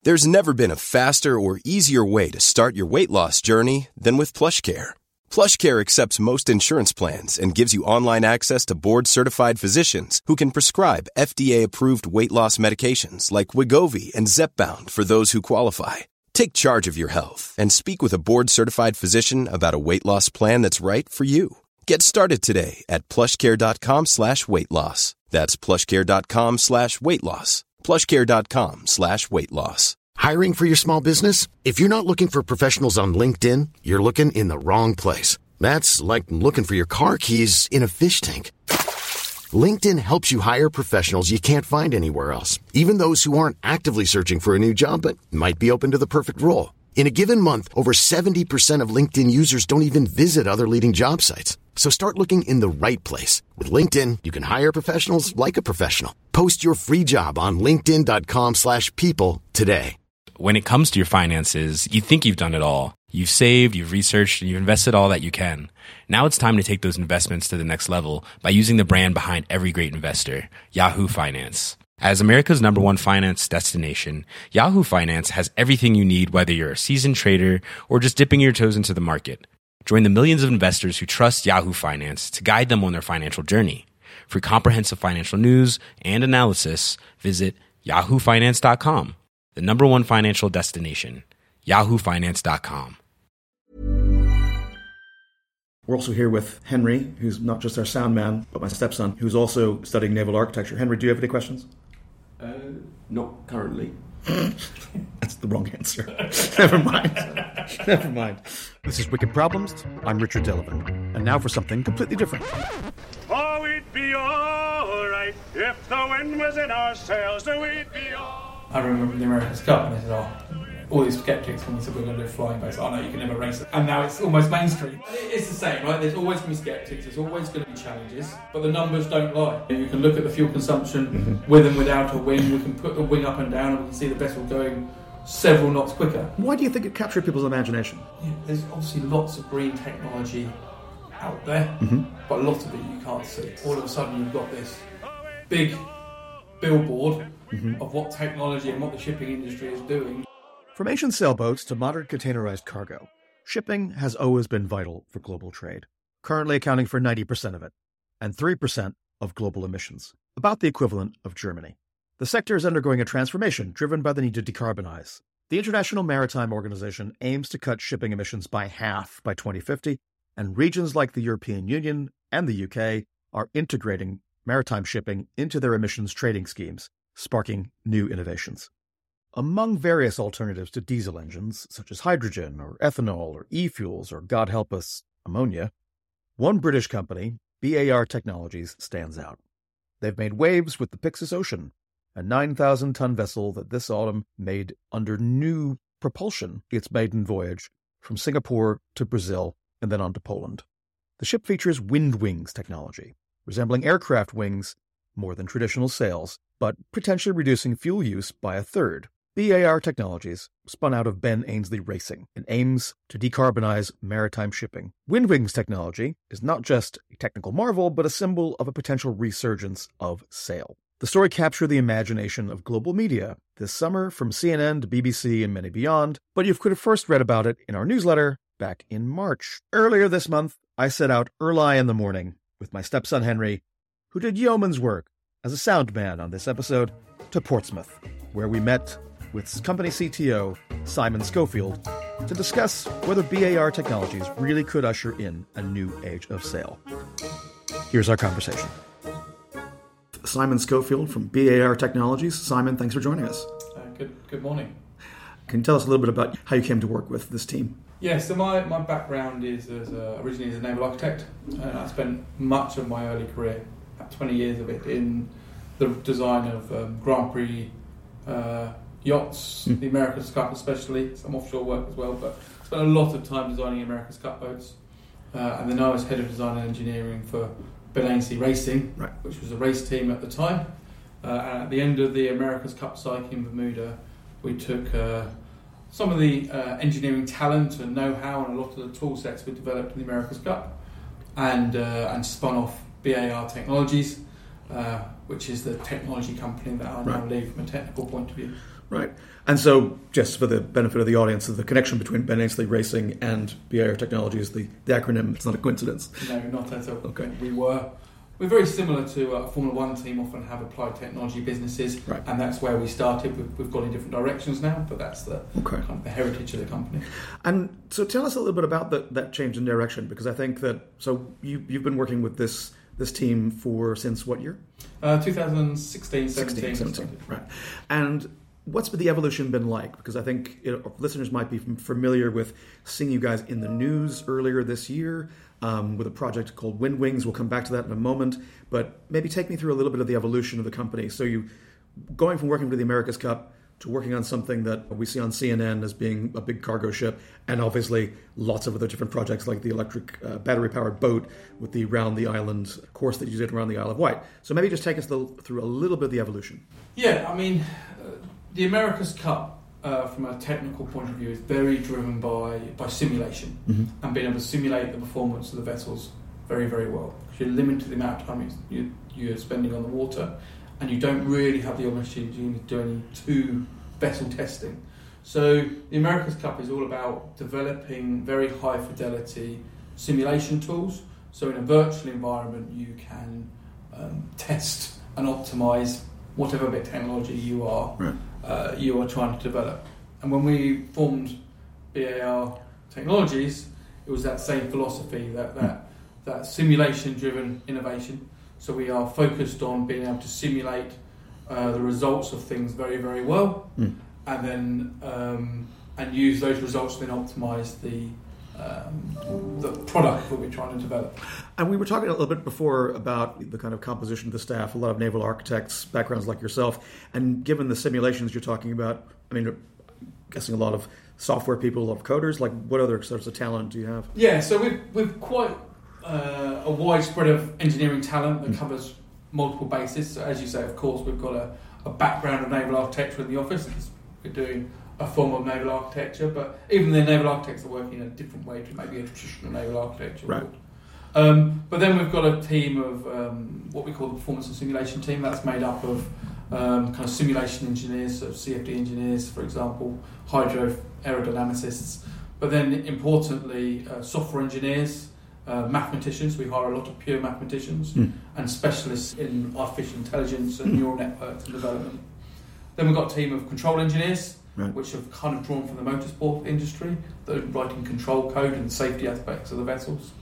There's never been a faster or easier way to start your weight loss journey than with PlushCare. PlushCare accepts most insurance plans and gives you online access to board-certified physicians who can prescribe FDA-approved weight loss medications like Wegovy and Zepbound for those who qualify. Take charge of your health and speak with a board-certified physician about a weight loss plan that's right for you. Get started today at plushcare.com/weight-loss. That's plushcare.com/weight-loss. plushcare.com/weight-loss. Hiring for your small business? If you're not looking for professionals on LinkedIn, you're looking in the wrong place. That's like looking for your car keys in a fish tank. LinkedIn helps you hire professionals you can't find anywhere else, even those who aren't actively searching for a new job but might be open to the perfect role. In a given month, over 70% of LinkedIn users don't even visit other leading job sites. So start looking in the right place. With LinkedIn, you can hire professionals like a professional. Post your free job on linkedin.com/people today. When it comes to your finances, you think you've done it all. You've saved, you've researched, and you've invested all that you can. Now it's time to take those investments to the next level by using the brand behind every great investor, Yahoo Finance. As America's #1 finance destination, Yahoo Finance has everything you need, whether you're a seasoned trader or just dipping your toes into the market. Join the millions of investors who trust Yahoo Finance to guide them on their financial journey. For comprehensive financial news and analysis, visit yahoofinance.com. The #1 financial destination, yahoofinance.com. We're also here with Henry, who's not just our sound man, but my stepson, who's also studying naval architecture. Henry, do you have any questions? Not currently. That's the wrong answer. Never mind. Never mind. This is Wicked Problems. I'm Richard Delavan. And now for something completely different. Oh, we'd be all right if the wind was in our sails. We'd be all... I remember the America's Cup and they said, all these skeptics when we said we're going to do a flying base, no, you can never race it. And now it's almost mainstream. It's the same, right? There's always going to be skeptics, there's always going to be challenges, but the numbers don't lie. You can look at the fuel consumption with and without a wing, we can put the wing up and down and we can see the vessel going several knots quicker. Why do you think it captured people's imagination? Yeah, there's obviously lots of green technology out there, but a lot of it you can't see. All of a sudden you've got this big billboard of what technology and what the shipping industry is doing. From ancient sailboats to modern containerized cargo, shipping has always been vital for global trade, currently accounting for 90% of it, and 3% of global emissions, about the equivalent of Germany. The sector is undergoing a transformation driven by the need to decarbonize. The International Maritime Organization aims to cut shipping emissions by half by 2050, and regions like the European Union and the UK are integrating maritime shipping into their emissions trading schemes, sparking new innovations. Among various alternatives to diesel engines, such as hydrogen or ethanol or e-fuels or, God help us, ammonia, one British company, BAR Technologies, stands out. They've made waves with the Pyxis Ocean, a 9,000-ton vessel that this autumn made under new propulsion its maiden voyage from Singapore to Brazil and then on to Poland. The ship features wind wings technology, resembling aircraft wings more than traditional sails, but potentially reducing fuel use by a third. BAR Technologies spun out of Ben Ainslie Racing and aims to decarbonize maritime shipping. Windwings technology is not just a technical marvel, but a symbol of a potential resurgence of sail. The story captured the imagination of global media this summer, from CNN to BBC and many beyond, but you could have first read about it in our newsletter back in March. Earlier this month, I set out early in the morning with my stepson Henry, who did yeoman's work as a sound man on this episode, to Portsmouth, where we met with company CTO Simon Schofield to discuss whether BAR Technologies really could usher in a new age of sail. Here's our conversation. Simon Schofield from BAR Technologies. Simon, thanks for joining us. Good morning. Can you tell us a little bit about how you came to work with this team? Yeah, so my background is originally as a naval architect. I spent much of my early career, about 20 years of it, in the design of Grand Prix yachts, the America's Cup especially, some offshore work as well, but spent a lot of time designing America's Cup boats. And then I was head of design and engineering for Ben Ainslie Racing, which was a race team at the time. And at the end of the America's Cup cycle in Bermuda, we took some of the engineering talent and know-how and a lot of the tool sets we developed in the America's Cup and spun off BAR Technologies, which is the technology company that I now lead from a technical point of view. Right. And so, just for the benefit of the audience, the connection between Ben Ainslie Racing and BAR Technologies, the acronym, it's not a coincidence. No, not at all. Okay. We're very similar to a Formula One team, often have applied technology businesses, right. And that's where we started. We've gone in different directions now, but that's the kind of the heritage of the company. And so tell us a little bit about that change in direction, because I think that, so you've been working with this team since what year? 2016, 17. Right. And what's the evolution been like? Because I think listeners might be familiar with seeing you guys in the news earlier this year with a project called Wind Wings. We'll come back to that in a moment. But maybe take me through a little bit of the evolution of the company. So you going from working for the America's Cup to working on something that we see on CNN as being a big cargo ship, and obviously lots of other different projects like the electric battery-powered boat with the Round the Island course that you did around the Isle of Wight. So maybe just take us through a little bit of the evolution. Yeah, I mean, the America's Cup, from a technical point of view, is very driven by simulation and being able to simulate the performance of the vessels very, very well. Because you're limited to the amount of time you're spending on the water, and you don't really have the opportunity to do any vessel testing. So the America's Cup is all about developing very high fidelity simulation tools. So in a virtual environment, you can test and optimize whatever bit of technology you are trying to develop. And when we formed BAR Technologies, it was that same philosophy, that simulation-driven innovation. So we are focused on being able to simulate the results of things very, very well, and then and use those results to then optimize the product that we're trying to develop. And we were talking a little bit before about the kind of composition of the staff, a lot of naval architects, backgrounds like yourself, and given the simulations you're talking about, I mean, I'm guessing a lot of software people, a lot of coders, like what other sorts of talent do you have? Yeah, so we've quite a wide spread of engineering talent that covers multiple bases. So as you say, of course, we've got a background of naval architecture in the office because we're doing a form of naval architecture, but even the naval architects are working in a different way to maybe a traditional naval architecture. Right. But then we've got a team of what we call the performance and simulation team. That's made up of kind of simulation engineers, so CFD engineers, for example, hydro aerodynamicists, but then importantly software engineers, mathematicians. We hire a lot of pure mathematicians and specialists in artificial intelligence and neural networks and development. Then we've got a team of control engineers, which have kind of drawn from the motorsport industry, that are writing control code and safety aspects of the vessels.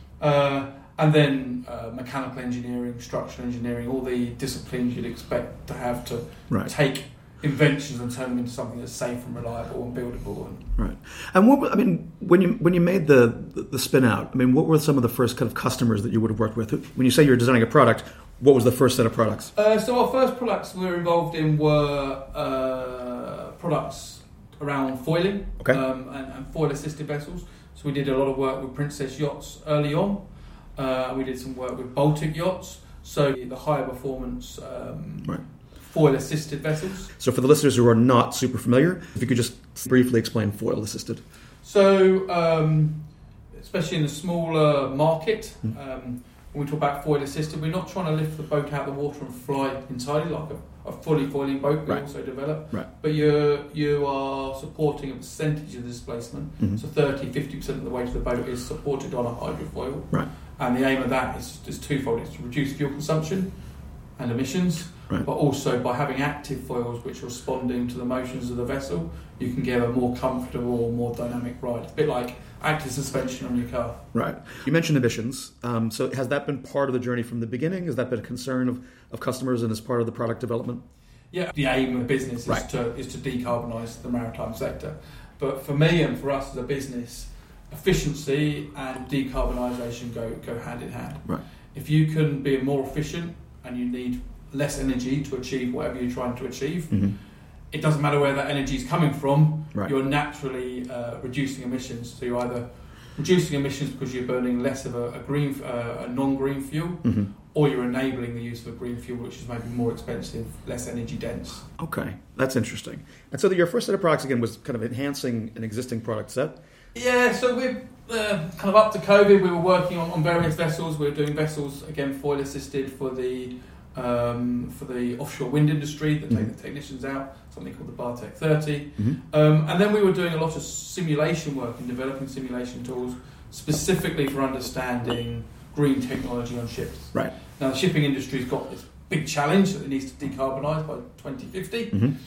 And then mechanical engineering, structural engineering, all the disciplines you'd expect to have to take inventions and turn them into something that's safe and reliable and buildable. Right. And when you made the spin out, I mean, what were some of the first kind of customers that you would have worked with? When you say you're designing a product, what was the first set of products? So our first products we were involved in were products around foiling and foil-assisted vessels. So we did a lot of work with Princess Yachts early on. We did some work with Baltic Yachts, so the higher performance foil-assisted vessels. So for the listeners who are not super familiar, if you could just briefly explain foil-assisted. So, especially in the smaller market, when we talk about foil-assisted, we're not trying to lift the boat out of the water and fly entirely like a fully foiling boat we also develop. But you are supporting a percentage of the displacement, so 30-50% of the weight of the boat is supported on a hydrofoil. And the aim of that is twofold. It's to reduce fuel consumption and emissions, but also by having active foils which are responding to the motions of the vessel, you can get a more comfortable, more dynamic ride. It's a bit like active suspension on your car. Right. You mentioned emissions. So has that been part of the journey from the beginning? Has that been a concern of customers and as part of the product development? Yeah, the aim of the business is to decarbonise the maritime sector. But for me and for us as a business, efficiency and decarbonisation go hand in hand. If you can be more efficient and you need less energy to achieve whatever you're trying to achieve, it doesn't matter where that energy is coming from, you're naturally reducing emissions. So you're either reducing emissions because you're burning less of a non-green fuel, or you're enabling the use of a green fuel which is maybe more expensive, less energy dense. Okay, that's interesting. And so your first set of products again was kind of enhancing an existing product set? Yeah, so we're kind of up to COVID, we were working on various vessels. We were doing vessels, again, foil assisted for the for the offshore wind industry that take the technicians out, something called the Bartek 30. And then we were doing a lot of simulation work and developing simulation tools specifically for understanding green technology on ships. Right. Now, the shipping industry's got this big challenge that it needs to decarbonise by 2050.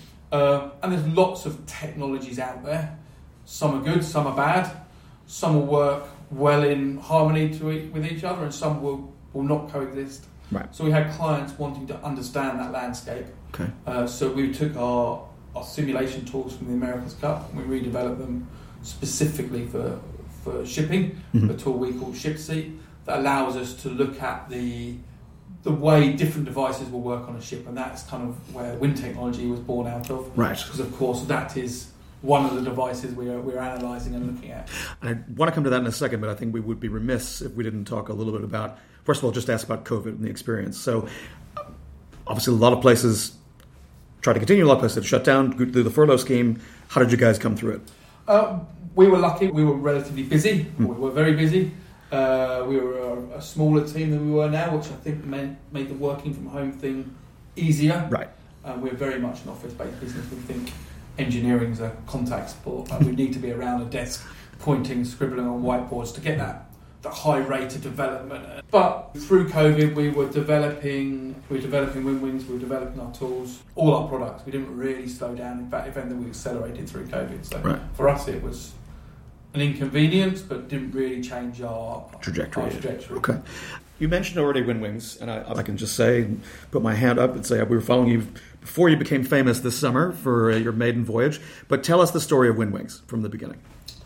And there's lots of technologies out there. Some are good, some are bad. Some will work well in harmony with each other, and some will not coexist. Right. So we had clients wanting to understand that landscape. Okay. So we took our simulation tools from the America's Cup and we redeveloped them specifically for shipping, a tool we call ShipSeat, that allows us to look at the way different devices will work on a ship, and that's kind of where wind technology was born out of. Right. Because of course that is one of the devices we're analysing and looking at. And I want to come to that in a second, but I think we would be remiss if we didn't talk a little bit about, first of all, just ask about COVID and the experience. So obviously a lot of places tried to continue, a lot of places shut down, through the furlough scheme. How did you guys come through it? We were lucky. We were relatively busy. We were very busy. We were a smaller team than we were now, which I think made the working from home thing easier. Right. We're very much an office-based business. We think engineering is a contact sport. We need to be around a desk pointing, scribbling on whiteboards to get that high rate of development. But through COVID, we were developing WinWings, we were developing our tools, all our products. We didn't really slow down. In fact, if anything, we accelerated through COVID. So for us, it was an inconvenience, but didn't really change our trajectory. Okay. You mentioned already WinWings, and I can just say, put my hand up and say we were following you before you became famous this summer for your maiden voyage. But tell us the story of WinWings from the beginning.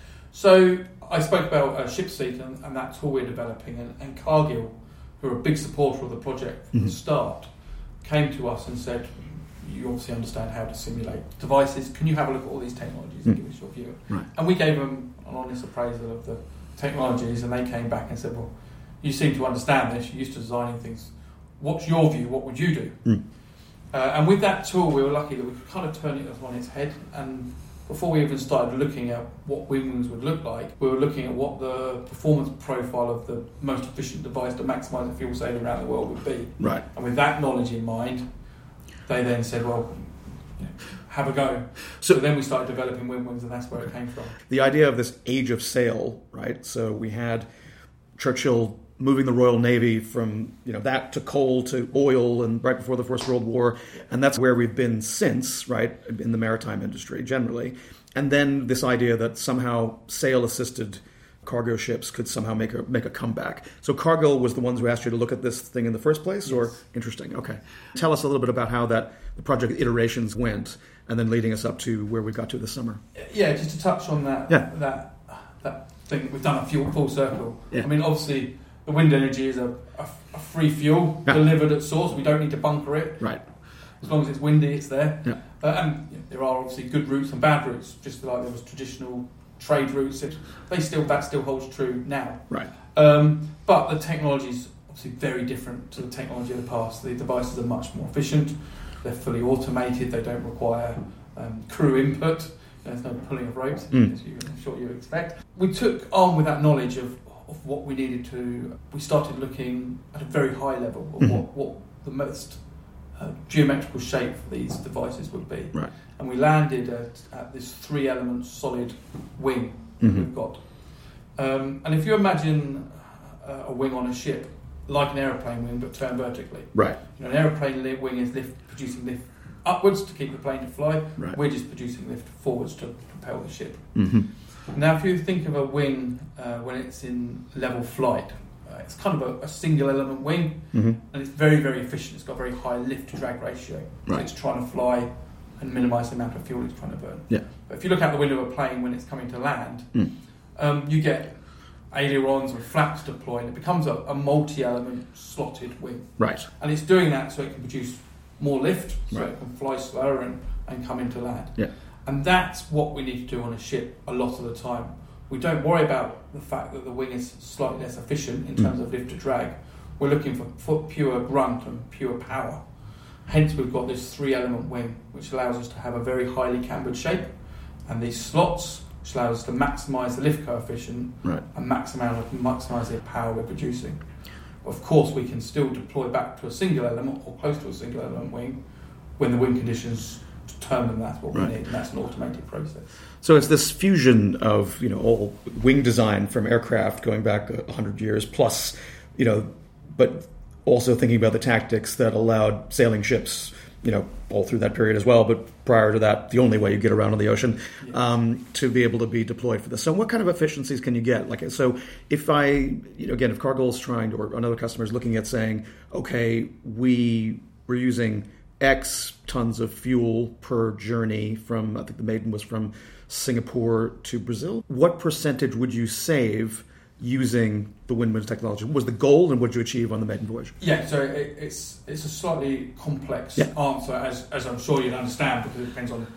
So I spoke about ShipSeat and that tool we're developing, and Cargill, who are a big supporter of the project from the start, came to us and said, you obviously understand how to simulate devices. Can you have a look at all these technologies and give us your view? Right. And we gave them an honest appraisal of the technologies, and they came back and said, well, you seem to understand this. You're used to designing things. What's your view? What would you do? And with that tool, we were lucky that we could kind of turn it on its head. And before we even started looking at what WinWings would look like, we were looking at what the performance profile of the most efficient device to maximise the fuel saving around the world would be. Right. And with that knowledge in mind, they then said, well, have a go. So then we started developing WinWings, and that's where it came from. The idea of this age of sail, right? So we had Churchill moving the Royal Navy from that to coal to oil, and right before the First World War, and that's where we've been since, right, in the maritime industry generally. And then this idea that somehow sail-assisted cargo ships could somehow make a comeback. So Cargill was the ones who asked you to look at this thing in the first place, or interesting? Okay, tell us a little bit about how the project iterations went, and then leading us up to where we got to this summer. Yeah, just to touch on that thing, we've done a full circle. Yeah. I mean, obviously, the wind energy is a free fuel delivered at source. We don't need to bunker it. Right. As long as it's windy, it's there. Yeah. And there are obviously good routes and bad routes, just like there was traditional trade routes. That still holds true now. Right. But the technology is obviously very different to the technology of the past. The devices are much more efficient. They're fully automated. They don't require crew input. There's no pulling of ropes, as I'm sure you expect. We took on with that knowledge of what we needed to. We started looking at a very high level of what the most geometrical shape for these devices would be. Right. And we landed at this 3-element solid wing that we've got. And if you imagine a wing on a ship, like an aeroplane wing, but turned vertically. Right. An aeroplane wing is producing lift upwards to keep the plane to fly. Right. We're just producing lift forwards to propel the ship. Mm-hmm. Now, if you think of a wing when it's in level flight, it's kind of a single element wing, and it's very, very efficient. It's got a very high lift-to-drag ratio. Right. So it's trying to fly and minimise the amount of fuel it's trying to burn. Yeah. But if you look out the window of a plane when it's coming to land, you get ailerons and flaps deployed. It becomes a multi-element slotted wing. Right. And it's doing that so it can produce more lift, so it can fly slower and come into land. Yeah. And that's what we need to do on a ship a lot of the time. We don't worry about the fact that the wing is slightly less efficient in terms of lift to drag. We're looking for pure grunt and pure power. Hence we've got this 3-element wing, which allows us to have a very highly cambered shape, and these slots, which allows us to maximise the lift coefficient and maximise the power we're producing. Of course, we can still deploy back to a single element or close to a single element wing when the wind conditions determine that's what we need, and that's an automated process. So it's this fusion of, all wing design from aircraft going back 100 years plus, but also thinking about the tactics that allowed sailing ships, all through that period as well, but prior to that, the only way you get around on the ocean, to be able to be deployed for this. So what kind of efficiencies can you get? So if if Cargill is trying to, or another customer is looking at saying, okay, we're using X tons of fuel per journey from, I think the Maiden was from Singapore to Brazil. What percentage would you save using the Windwinds technology? What was the goal, and what did you achieve on the Maiden voyage? Yeah, so it's a slightly complex answer, as I'm sure you'd understand, because it depends on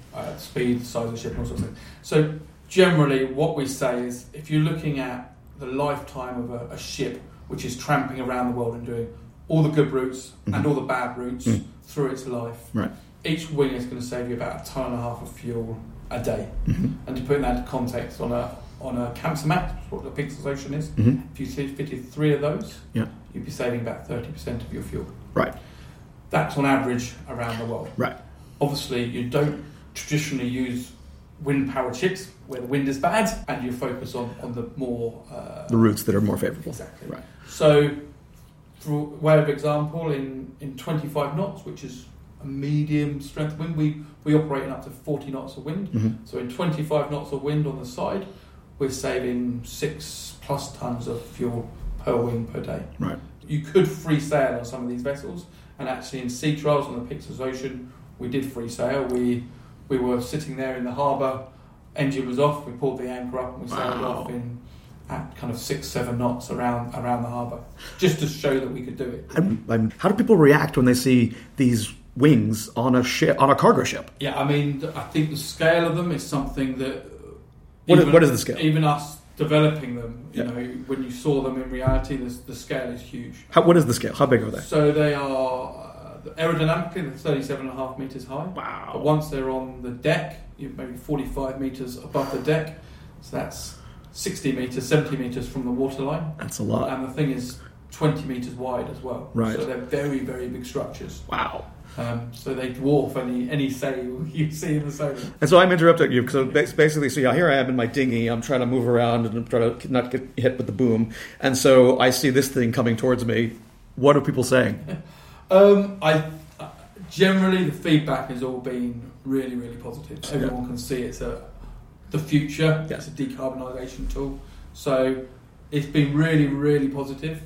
speed, size of the ship, and all sorts of things. So generally, what we say is, if you're looking at the lifetime of a ship which is tramping around the world and doing all the good routes and all the bad routes through its life, each wing is going to save you about 1.5 tons of fuel a day. And to put that into context, on a Kamsarmax, what the Pyxis Ocean is, if you fitted 3 of those, you'd be saving about 30% of your fuel. Right. That's on average around the world. Right. Obviously, you don't traditionally use wind-powered ships where the wind is bad, and you focus on the more... the routes that are more favourable. Exactly. Right. So, for way of example, in 25 knots, which is a medium strength wind, we operate in up to 40 knots of wind. So in 25 knots of wind on the side, we're saving 6+ tons of fuel per wing per day. Right. You could free sail on some of these vessels, and actually in sea trials on the Pyxis Ocean, we did free sail. We were sitting there in the harbour, engine was off, we pulled the anchor up and we sailed off at kind of 6-7 knots around the harbour, just to show that we could do it. And how do people react when they see these wings on a ship, on a cargo ship? Yeah, I mean, I think the scale of them is something that... What is the scale? Even us developing them, when you saw them in reality, the scale is huge. What is the scale? How big are they? So they are, aerodynamically, they're 37.5 metres high. Wow. But once they're on the deck, you're maybe 45 metres above the deck. So that's 60 metres, 70 metres from the waterline. That's a lot. And the thing is 20 metres wide as well. Right. So they're very, very big structures. Wow. So they dwarf any sail you see in the sailing. And so I'm interrupting you because basically, here I am in my dinghy. I'm trying to move around and I'm trying to not get hit with the boom. And so I see this thing coming towards me. What are people saying? Generally, the feedback has all been really, really positive. Everyone can see it's the future. It's a decarbonisation tool. So it's been really, really positive.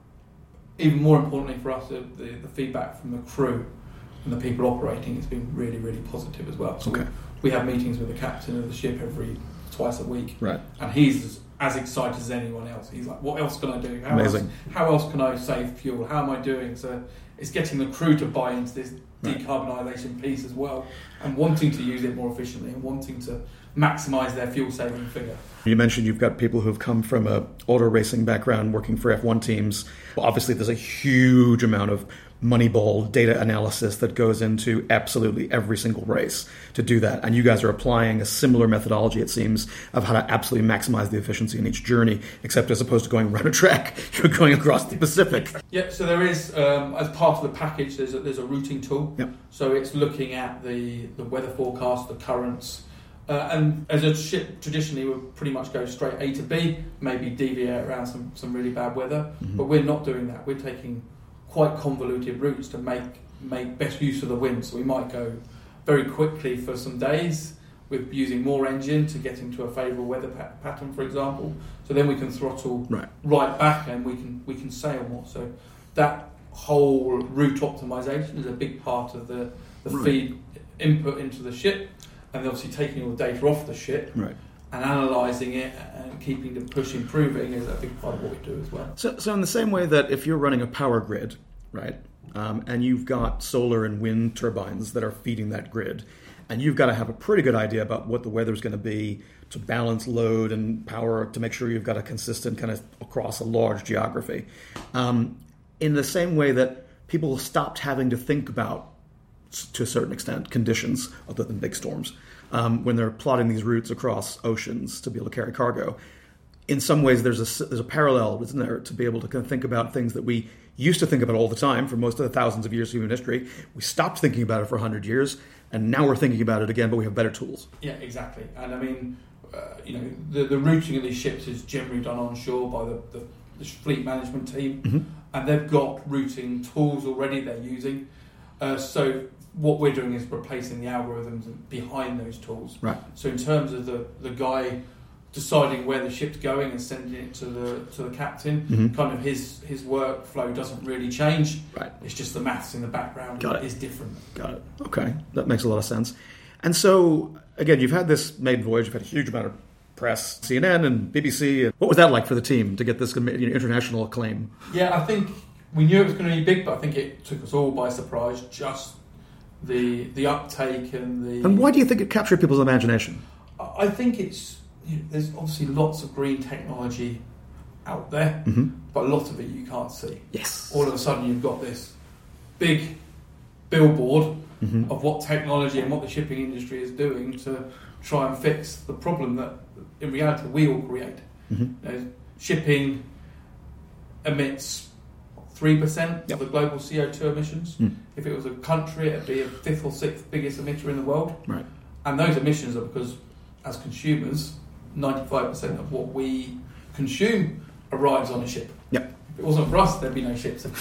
Even more importantly for us, the feedback from the crew and the people operating has been really, really positive as well. So we have meetings with the captain of the ship twice a week, right? And he's as excited as anyone else. He's like, "What else can I do? How else can I save fuel? How am I doing?" So it's getting the crew to buy into this decarbonisation piece as well, and wanting to use it more efficiently and wanting to maximise their fuel saving figure. You mentioned you've got people who've come from a auto racing background working for F1 teams. Well, obviously, there's a huge amount of Moneyball data analysis that goes into absolutely every single race to do that. And you guys are applying a similar methodology, it seems, of how to absolutely maximize the efficiency in each journey, except as opposed to going around a track, you're going across the Pacific. Yeah, so there is, as part of the package, there's a routing tool. Yep. So it's looking at the weather forecast, the currents, and as a ship, traditionally, we'll pretty much go straight A to B, maybe deviate around some really bad weather. But we're not doing that. We're taking quite convoluted routes to make best use of the wind. So we might go very quickly for some days with using more engine to get into a favourable weather pattern, for example. So then we can throttle right back and we can sail more. So that whole route optimisation is a big part of the feed input into the ship, and obviously taking all the data off the ship and analysing it and keeping the push improving is a big part of what we do as well. So in the same way that if you're running a power grid, right, and you've got solar and wind turbines that are feeding that grid, and you've got to have a pretty good idea about what the weather's going to be to balance load and power to make sure you've got a consistent kind of across a large geography. In the same way that people stopped having to think about, to a certain extent, conditions other than big storms, when they're plotting these routes across oceans to be able to carry cargo. in some ways there's a parallel, isn't there, to be able to kind of think about things that we used to think about all the time for most of the thousands of years of human history. We stopped thinking about it for 100 years, and now we're thinking about it again, but we have better tools. Yeah, exactly. And I mean, the routing of these ships is generally done on shore by the fleet management team, and they've got routing tools already they're using. So what we're doing is replacing the algorithms behind those tools. Right. So in terms of the guy deciding where the ship's going and sending it to the captain, kind of his workflow doesn't really change. Right. It's just the maths in the background is different. Got it. Okay, that makes a lot of sense. And so, again, you've had this maiden voyage, you've had a huge amount of press, CNN and BBC. What was that like for the team to get this international acclaim? Yeah, I think we knew it was going to be big, but I think it took us all by surprise, just the uptake and the... And why do you think it captured people's imagination? I think it's... there's obviously lots of green technology out there, but a lot of it you can't see. Yes. All of a sudden you've got this big billboard of what technology and what the shipping industry is doing to try and fix the problem that in reality we all create. Shipping emits 3% of the global CO2 emissions. If it was a country, it'd be a 5th or 6th biggest emitter in the world. Right. And those emissions are because, as consumers, 95% of what we consume arrives on a ship. Yep. If it wasn't for us, there'd be no ships, of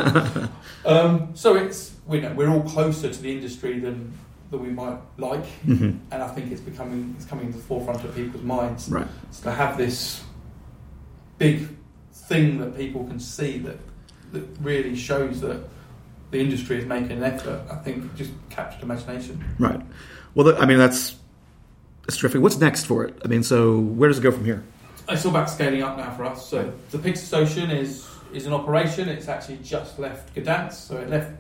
course. So we're all closer to the industry than we might like, and I think it's coming to the forefront of people's minds. Right. So to have this big thing that people can see that really shows that the industry is making an effort, I think it just captured imagination. Right. Well, that's terrific. What's next for it? I mean, so where does it go from here? It's all about scaling up now for us. So the Pyxis Ocean is in operation. It's actually just left Gdansk. So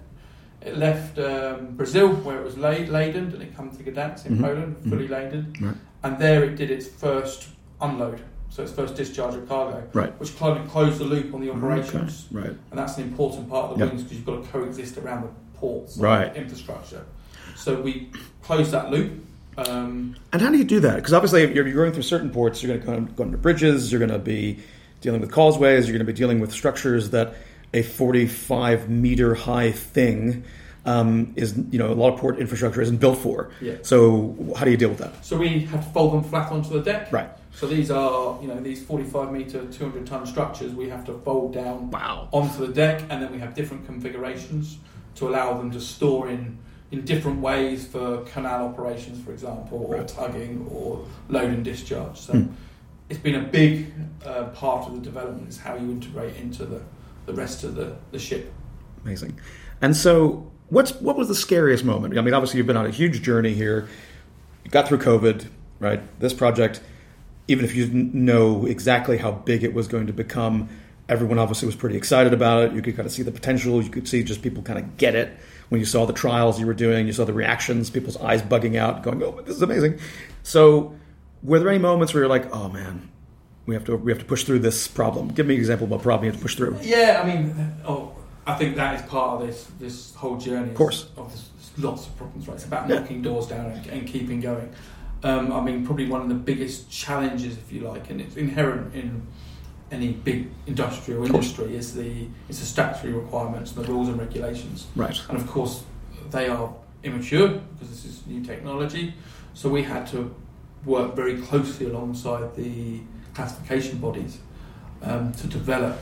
it left Brazil, where it was laden, and it comes to Gdansk in Poland, fully laden. Right. And there it did its first unload. So its first discharge of cargo, which kind of closed the loop on the operations. Okay. Right. And that's an important part of the wings because you've got to coexist around the ports infrastructure. So we closed that loop. And how do you do that? Because obviously, if you're going through certain ports, you're going to go under bridges, you're going to be dealing with causeways, you're going to be dealing with structures that a 45-meter high thing is, a lot of port infrastructure isn't built for. Yeah. So how do you deal with that? So we have to fold them flat onto the deck. Right. So these are, these 45-meter, 200-ton structures we have to fold down onto the deck, and then we have different configurations to allow them to store in different ways for canal operations, for example, or tugging or load and discharge. So it's been a big part of the development is how you integrate into the rest of the ship. Amazing. And so what was the scariest moment? I mean, obviously you've been on a huge journey here. You got through COVID, right? This project, even if you didn't know exactly how big it was going to become, everyone obviously was pretty excited about it. You could kind of see the potential. You could see just people kind of get it. When you saw the trials you were doing, you saw the reactions, people's eyes bugging out, going, "Oh, this is amazing." So, were there any moments where you're like, "Oh man, we have to push through this problem"? Give me an example of what problem you have to push through. Yeah, I mean, I think that is part of this whole journey. Of course, there's lots of problems. Right, it's about knocking doors down and keeping going. I mean, probably one of the biggest challenges, if you like, and it's inherent in any big industrial industry, is the statutory requirements and the rules and regulations. Right. And of course, they are immature because this is new technology. So we had to work very closely alongside the classification bodies to develop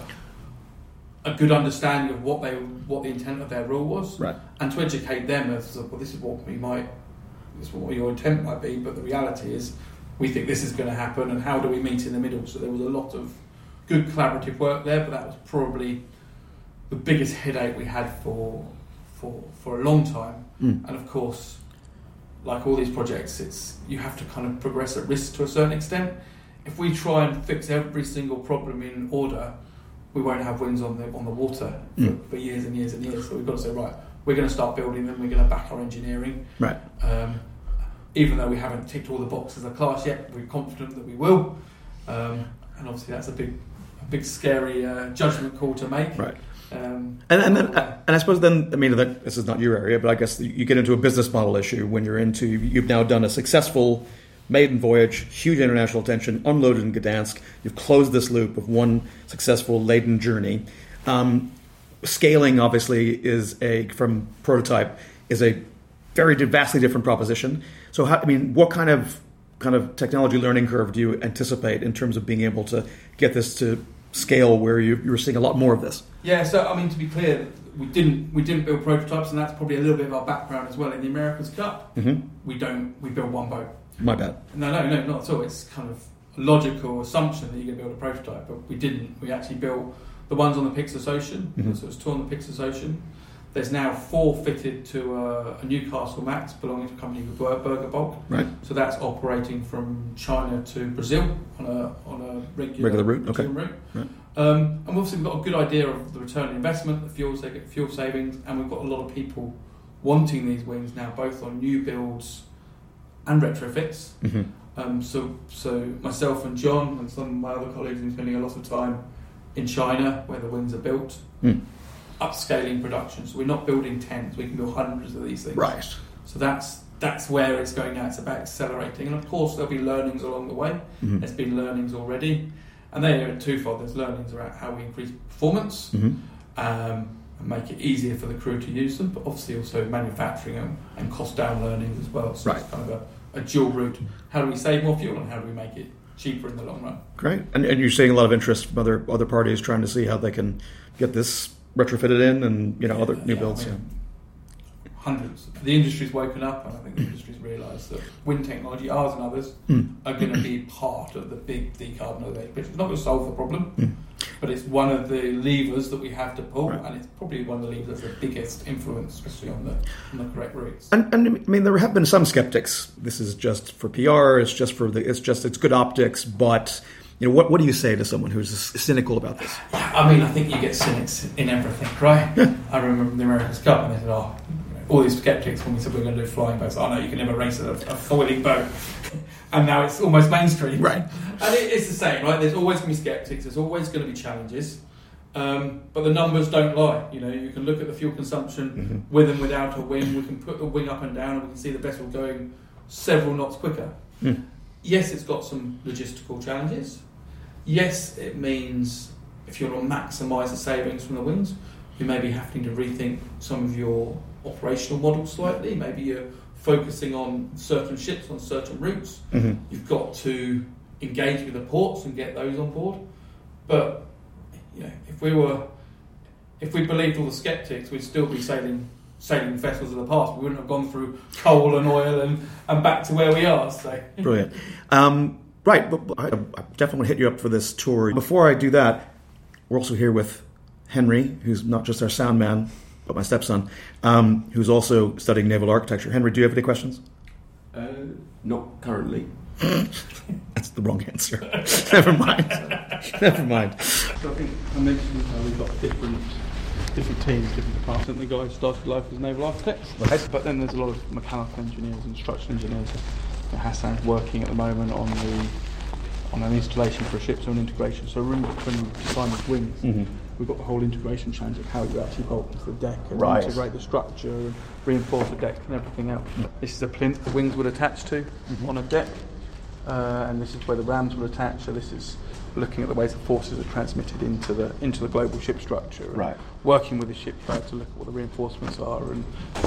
a good understanding of what the intent of their rule was, and to educate them as well. This is what your intent might be, but the reality is we think this is going to happen, and how do we meet in the middle? So there was a lot of good collaborative work there, but that was probably the biggest headache we had for a long time. And of course, like all these projects, you have to kind of progress at risk to a certain extent. If we try and fix every single problem in order, we won't have wings on the water for years and years and years. So we've got to say, right, we're going to start building them. We're going to back our engineering. Right. Even though we haven't ticked all the boxes of class yet, we're confident that we will. And obviously, that's a big, scary judgment call to make. Right. And I suppose then, I mean, this is not your area, but I guess you get into a business model issue when you've now done a successful maiden voyage, huge international attention, unloaded in Gdansk. You've closed this loop of one successful laden journey. Scaling, obviously, from prototype is a vastly different proposition. So, what kind of technology learning curve do you anticipate in terms of being able to get this to scale where you're seeing a lot more of this? Yeah, so to be clear, we didn't build prototypes, and that's probably a little bit of our background as well. In the America's Cup, we build one boat. My bad. No, not at all. It's kind of a logical assumption that you're going to build a prototype, but we didn't. We actually built the ones on the Pyxis Ocean. So it's 2 on the Pyxis Ocean. There's now 4 fitted to a Newcastle Max belonging to a company called Burger Bulk. Right. So that's operating from China to Brazil on a regular route. Okay. Route. Right. And obviously we've got a good idea of the return on investment, the fuel savings, and we've got a lot of people wanting these wings now, both on new builds and retrofits. So myself and John and some of my other colleagues have been spending a lot of time in China where the wings are built. Upscaling production, so we're not building 10s, we can build hundreds of these things. Right. So that's where it's going now. It's about accelerating, and of course there'll be learnings along the way. There's been learnings already, and they are twofold. There's learnings around how we increase performance and make it easier for the crew to use them, but obviously also manufacturing and cost down learnings as well. So it's kind of a dual route. How do we save more fuel, and how do we make it cheaper in the long run? Great. And you're seeing a lot of interest from other parties trying to see how they can get this retrofitted in, and other new builds. Hundreds. The industry's woken up, and I think the industry's realised that wind technology, ours and others, are going to be part of the big decarbonisation. It's not going to solve the problem, but it's one of the levers that we have to pull, and it's probably one of the levers that's the biggest influence, especially on the correct routes. And there have been some skeptics. This is just for PR. It's good optics, but. What do you say to someone who's cynical about this? I think you get cynics in everything, right? I remember the America's Cup, and they said, all these skeptics when we said we're going to do flying boats. No, you can never race a foiling boat. And now it's almost mainstream. Right. And it's the same, right? There's always going to be skeptics. There's always going to be challenges. But the numbers don't lie. You can look at the fuel consumption with and without a wing. We can put the wing up and down, and we can see the vessel going several knots quicker. Yes, it's got some logistical challenges. Yes, it means if you want to maximise the savings from the wings, you may be having to rethink some of your operational models slightly. Maybe you're focusing on certain ships on certain routes. You've got to engage with the ports and get those on board. But if we believed all the skeptics, we'd still be sailing vessels of the past. We wouldn't have gone through coal and oil and back to where we are. So brilliant. Right, but I definitely want to hit you up for this tour. Before I do that, we're also here with Henry, who's not just our sound man, but my stepson, who's also studying naval architecture. Henry, do you have any questions? Not currently. That's the wrong answer. Never mind. So I think I mentioned how we've got different teams, different departments. The guys started life as naval architects, but then there's a lot of mechanical engineers and structural engineers. Hassan's working at the moment on an installation for a ship, so an integration. So when we design the wings, we've got the whole integration challenge of how you actually bolt into the deck and integrate the structure and reinforce the deck and everything else. This is a plinth the wings would attach to on a deck, and this is where the rams will attach. So this is looking at the ways the forces are transmitted into the global ship structure. Right. Working with the shipyard to look at what the reinforcements are and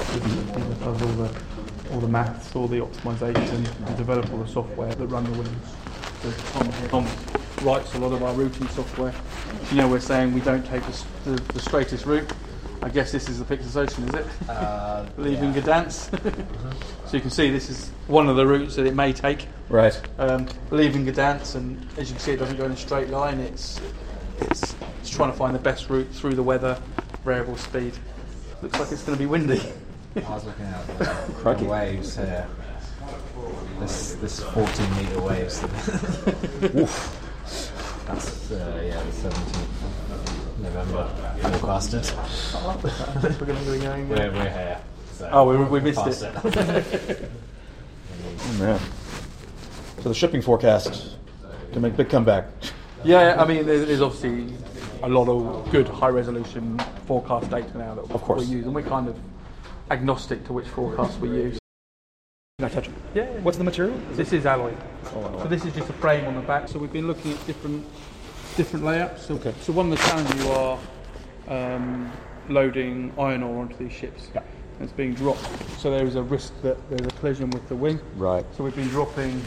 all the maths, all the optimisation, and develop all the software that run the wings. So Tom writes a lot of our routing software. We're saying we don't take the straightest route. I guess this is the Pyxis Ocean, is it? Leaving Gdansk. So you can see this is one of the routes that it may take. Right. Leaving Gdansk, and as you can see, it doesn't go in a straight line. It's trying to find the best route through the weather, variable speed. Looks like it's going to be windy. I was looking at the waves here. This 14-metre waves. Oof. That's the 17th November forecasted. We're going to be going. We're here. So we missed it. Man. So the shipping forecast to make a big comeback. Yeah, there's obviously a lot of good high-resolution forecast data now that we use, and we're kind of agnostic to which forecast we use. Can I touch it? Yeah. What's the material? This is alloy. Oh, wow. So this is just a frame on the back. So we've been looking at different layouts. So, Okay. so one of the challenges you are loading iron ore onto these ships. Yeah. It's being dropped. So there is a risk that there's a collision with the wing. Right. So we've been dropping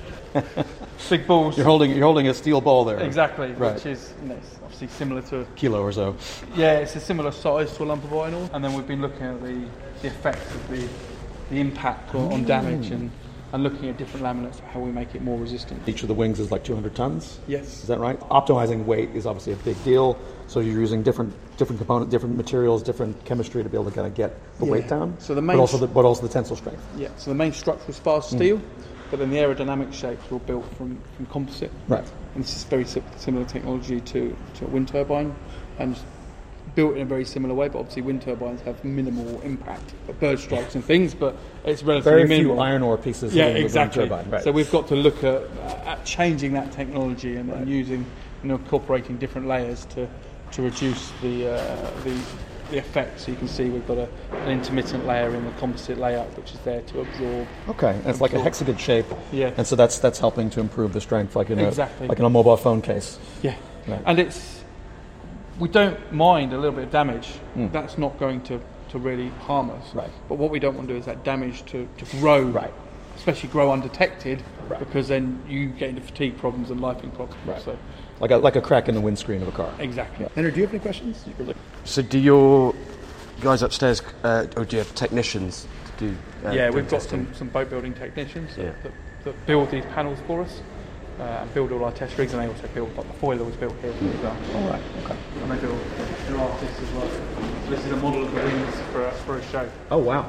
big balls. You're holding a steel ball there. Exactly, Right. which is it's obviously similar to Kilo or so. Yeah, it's a similar size to a lump of iron ore. And then we've been looking at the effect of the impact on damage and looking at different laminates, how we make it more resistant. Each of the wings is like 200 tons. Yes. Is that right? Optimizing weight is obviously a big deal. So you're using different components, different materials, different chemistry to be able to kind of get the weight down. So the main but also the tensile strength. Yeah. So the main structure is fast steel, but then the aerodynamic shapes were built from composite. Right. And this is very similar technology to a wind turbine, and built in a very similar way. But obviously, wind turbines have minimal impact, bird strikes and things. But it's relatively Very minimal. few iron ore pieces. Yeah, in the wind exactly. turbine. Right. So we've got to look at changing that technology and using, incorporating different layers to reduce the effect. So you can see we've got an intermittent layer in the composite layout, which is there to absorb. Okay, and it's like a hexagon shape. Yeah. And so that's helping to improve the strength, like in Exactly. a mobile phone case. Yeah. Right. And we don't mind a little bit of damage. That's not going to really harm us. Right. But what we don't want to do is that damage to grow. Right. Especially grow undetected, Right. because then you get into fatigue problems and lifing problems. Right. So Like a crack in the windscreen of a car. exactly. Henry, do you have any questions? So do your guys upstairs, or do you have technicians to do Yeah, do we've got testing? some boat building technicians Yeah. that build these panels for us and build all our test rigs, and they also build, like the foiler was built here as well. All right. Okay. And they build, they're artists as well. This is a model of the wings for a show. Oh wow.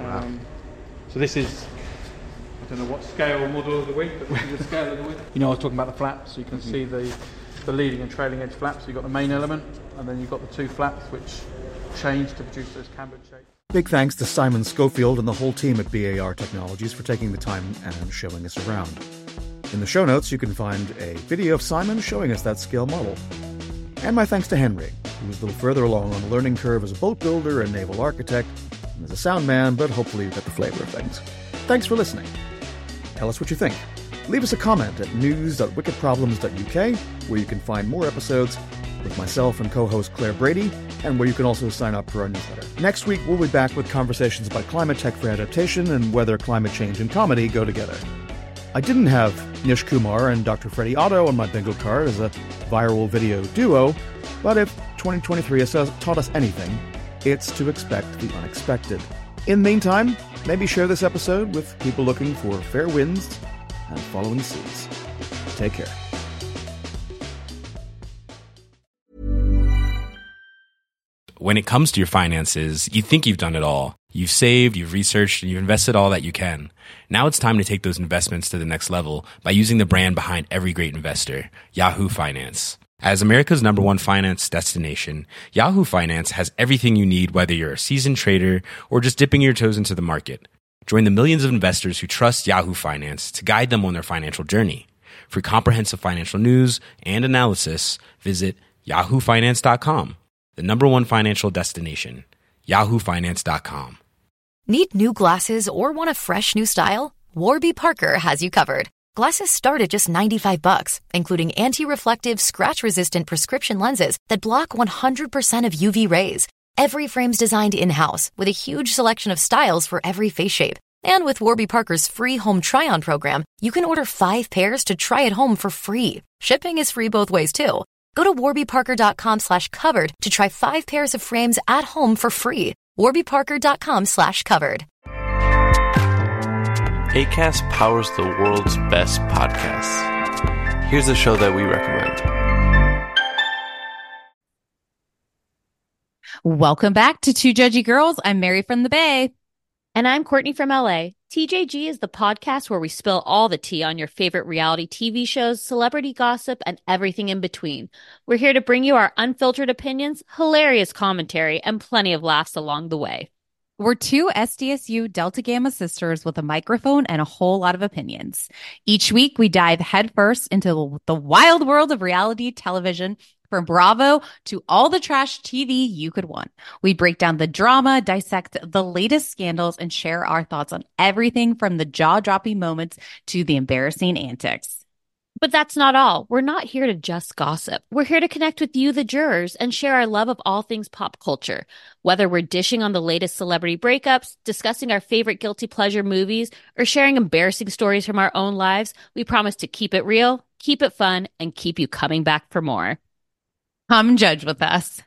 So this is, I don't know what scale model of the wing, but this is the scale of the wing. I was talking about the flaps, so you can see the leading and trailing edge flaps. So you've got the main element, and then you've got the two flaps which change to produce those cambered shapes. Big thanks to Simon Schofield and the whole team at BAR Technologies for taking the time and showing us around. In the show notes, you can find a video of Simon showing us that scale model. And my thanks to Henry, who was a little further along on the learning curve as a boat builder and naval architect, and as a sound man, but hopefully you got the flavor of things. Thanks for listening. Tell us what you think. Leave us a comment at news.wickedproblems.uk, where you can find more episodes with myself and co-host Claire Brady, and where you can also sign up for our newsletter. Next week, we'll be back with conversations about climate tech for adaptation and whether climate change and comedy go together. I didn't have Nish Kumar and Dr. Freddie Otto on my bingo card as a viral video duo, but if 2023 has taught us anything, it's to expect the unexpected. In the meantime, maybe share this episode with people looking for fair winds and following seas. Take care. When it comes to your finances, you think you've done it all. You've saved, you've researched, and you've invested all that you can. Now it's time to take those investments to the next level by using the brand behind every great investor, Yahoo Finance. As America's #1 finance destination, Yahoo Finance has everything you need, whether you're a seasoned trader or just dipping your toes into the market. Join the millions of investors who trust Yahoo Finance to guide them on their financial journey. For comprehensive financial news and analysis, visit yahoofinance.com, the #1 financial destination, yahoofinance.com. Need new glasses or want a fresh new style? Warby Parker has you covered. Glasses start at just $95, including anti-reflective, scratch-resistant prescription lenses that block 100% of UV rays. Every frame's designed in-house with a huge selection of styles for every face shape. And with Warby Parker's free home try-on program, you can order 5 pairs to try at home for free. Shipping is free both ways, too. Go to warbyparker.com/covered to try 5 pairs of frames at home for free. warbyparker.com/covered. Acast powers the world's best podcasts. Here's a show that we recommend. Welcome back to Two Judgy Girls. I'm Mary from the Bay. And I'm Courtney from LA. TJG is the podcast where we spill all the tea on your favorite reality TV shows, celebrity gossip, and everything in between. We're here to bring you our unfiltered opinions, hilarious commentary, and plenty of laughs along the way. We're 2 SDSU Delta Gamma sisters with a microphone and a whole lot of opinions. Each week, we dive headfirst into the wild world of reality television, From Bravo to all the trash TV you could want. We break down the drama, dissect the latest scandals, and share our thoughts on everything from the jaw-dropping moments to the embarrassing antics. But that's not all. We're not here to just gossip. We're here to connect with you, the jurors, and share our love of all things pop culture. Whether we're dishing on the latest celebrity breakups, discussing our favorite guilty pleasure movies, or sharing embarrassing stories from our own lives, we promise to keep it real, keep it fun, and keep you coming back for more. Come judge with us.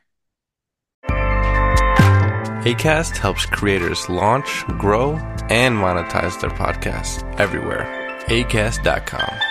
Acast helps creators launch, grow, and monetize their podcasts everywhere. Acast.com.